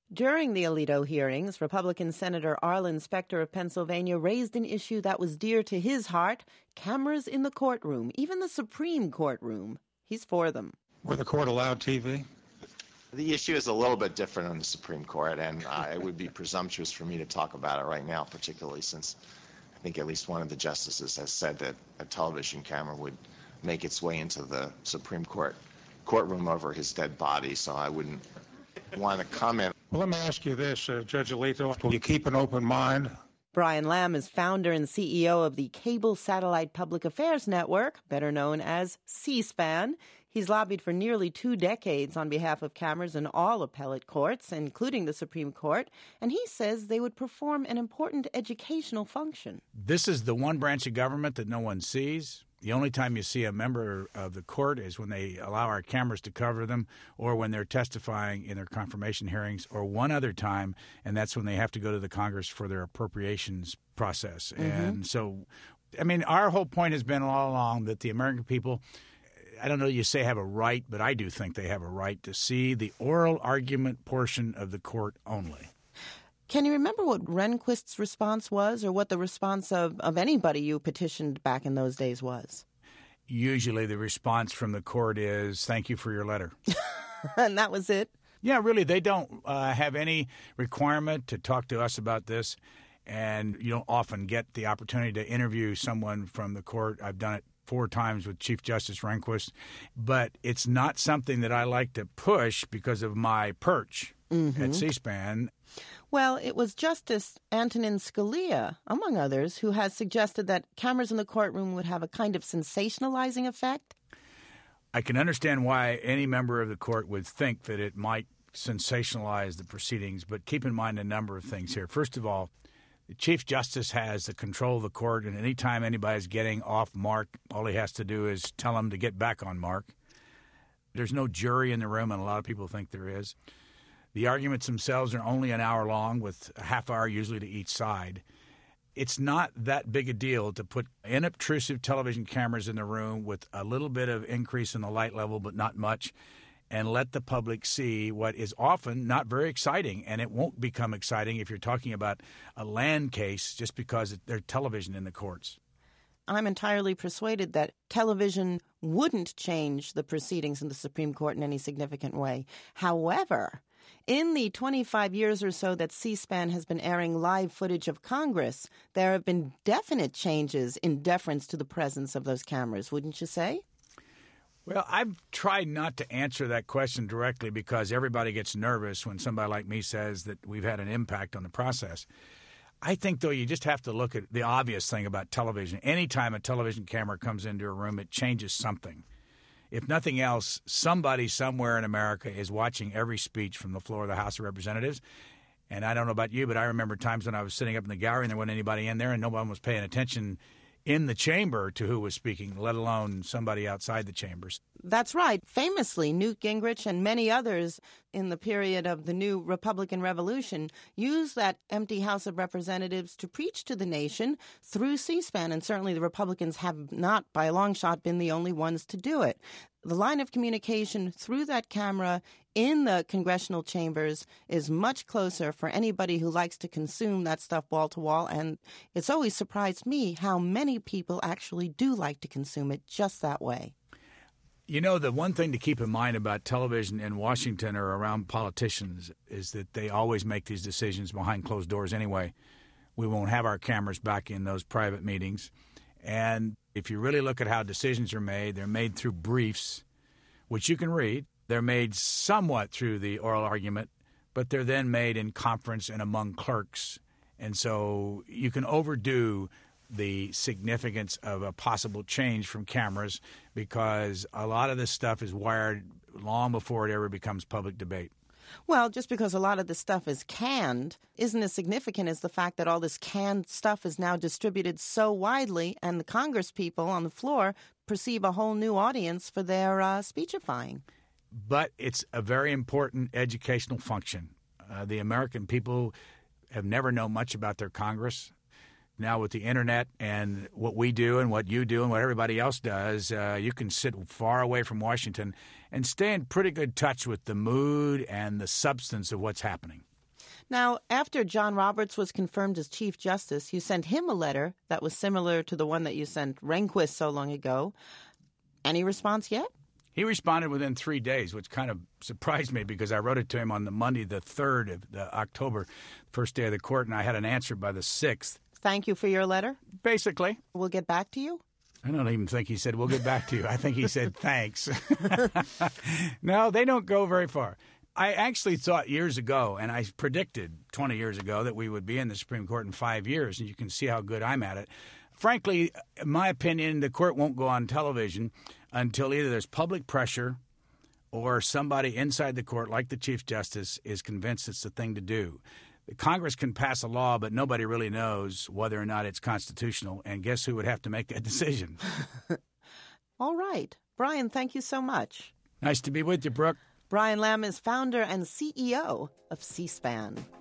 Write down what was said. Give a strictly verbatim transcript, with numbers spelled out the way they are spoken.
During the Alito hearings, Republican Senator Arlen Specter of Pennsylvania raised an issue that was dear to his heart: cameras in the courtroom, even the Supreme Courtroom. He's for them. Were the court allowed T V? The issue is a little bit different in the Supreme Court, and uh, it would be presumptuous for me to talk about it right now, particularly since I think at least one of the justices has said that a television camera would make its way into the Supreme Court courtroom over his dead body, so I wouldn't want to comment. Well, let me ask you this, uh, Judge Alito. Will you keep an open mind? Brian Lamb is founder and C E O of the Cable Satellite Public Affairs Network, better known as C-SPAN. He's lobbied for nearly two decades on behalf of cameras in all appellate courts, including the Supreme Court, and he says they would perform an important educational function. This is the one branch of government that no one sees. The only time you see a member of the court is when they allow our cameras to cover them, or when they're testifying in their confirmation hearings, or one other time, and that's when they have to go to the Congress for their appropriations process. Mm-hmm. And so, I mean, our whole point has been all along that the American people, I don't know you say have a right, but I do think they have a right to see the oral argument portion of the court only. Can you remember what Rehnquist's response was, or what the response of, of anybody you petitioned back in those days was? Usually the response from the court is, thank you for your letter. And that was it? Yeah, really. They don't uh, have any requirement to talk to us about this, and you don't often get the opportunity to interview someone from the court. I've done it four times with Chief Justice Rehnquist, but it's not something that I like to push because of my perch mm-hmm. at C-SPAN. Well, it was Justice Antonin Scalia, among others, who has suggested that cameras in the courtroom would have a kind of sensationalizing effect. I can understand why any member of the court would think that it might sensationalize the proceedings, but keep in mind a number of things here. First of all, the Chief Justice has the control of the court, and any time anybody's getting off mark, all he has to do is tell them to get back on mark. There's no jury in the room, and a lot of people think there is. The arguments themselves are only an hour long, with a half hour usually to each side. It's not that big a deal to put unobtrusive television cameras in the room with a little bit of increase in the light level, but not much, and let the public see what is often not very exciting. And it won't become exciting if you're talking about a land case just because there's television in the courts. I'm entirely persuaded that television wouldn't change the proceedings in the Supreme Court in any significant way. However, in the twenty-five years or so that C-SPAN has been airing live footage of Congress, there have been definite changes in deference to the presence of those cameras, wouldn't you say? Well, I've tried not to answer that question directly because everybody gets nervous when somebody like me says that we've had an impact on the process. I think, though, you just have to look at the obvious thing about television. Anytime a television camera comes into a room, it changes something. If nothing else, somebody somewhere in America is watching every speech from the floor of the House of Representatives. And I don't know about you, but I remember times when I was sitting up in the gallery and there wasn't anybody in there and no one was paying attention in the chamber to who was speaking, let alone somebody outside the chambers. That's right. Famously, Newt Gingrich and many others in the period of the new Republican Revolution used that empty House of Representatives to preach to the nation through C-SPAN, and certainly the Republicans have not, by a long shot, been the only ones to do it. The line of communication through that camera in the congressional chambers is much closer for anybody who likes to consume that stuff wall to wall, and it's always surprised me how many people actually do like to consume it just that way. You know, the one thing to keep in mind about television in Washington or around politicians is that they always make these decisions behind closed doors anyway. We won't have our cameras back in those private meetings. And if you really look at how decisions are made, they're made through briefs, which you can read. They're made somewhat through the oral argument, but they're then made in conference and among clerks. And so you can overdo the significance of a possible change from cameras because a lot of this stuff is wired long before it ever becomes public debate. Well, just because a lot of this stuff is canned isn't as significant as the fact that all this canned stuff is now distributed so widely and the Congress people on the floor perceive a whole new audience for their uh, speechifying. But it's a very important educational function. Uh, the American people have never known much about their Congress. Now with the Internet and what we do and what you do and what everybody else does, uh, you can sit far away from Washington and stay in pretty good touch with the mood and the substance of what's happening. Now, after John Roberts was confirmed as Chief Justice, you sent him a letter that was similar to the one that you sent Rehnquist so long ago. Any response yet? He responded within three days, which kind of surprised me because I wrote it to him on the Monday, the third of the October, first day of the court, and I had an answer by the sixth. Thank you for your letter? Basically. We'll get back to you? I don't even think he said, we'll get back to you. I think he said, thanks. No, they don't go very far. I actually thought years ago, and I predicted twenty years ago, that we would be in the Supreme Court in five years, and you can see how good I'm at it. Frankly, in my opinion, the court won't go on television until either there's public pressure or somebody inside the court, like the Chief Justice, is convinced it's the thing to do. The Congress can pass a law, but nobody really knows whether or not it's constitutional, and guess who would have to make that decision? All right. Brian, thank you so much. Nice to be with you, Brooke. Brian Lamb is founder and C E O of C-SPAN.